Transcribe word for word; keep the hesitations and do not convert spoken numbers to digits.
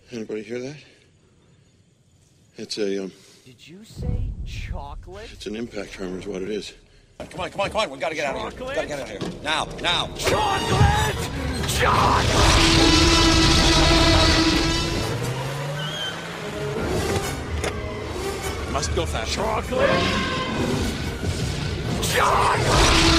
Anybody hear that? It's a, um... Did you say chocolate? It's an impact tremor is what it is. Come on, come on, come on. We gotta get out of here. We gotta get out of here. Now, now. Chocolate! Chocolate! Must go fast. Chocolate! Chocolate!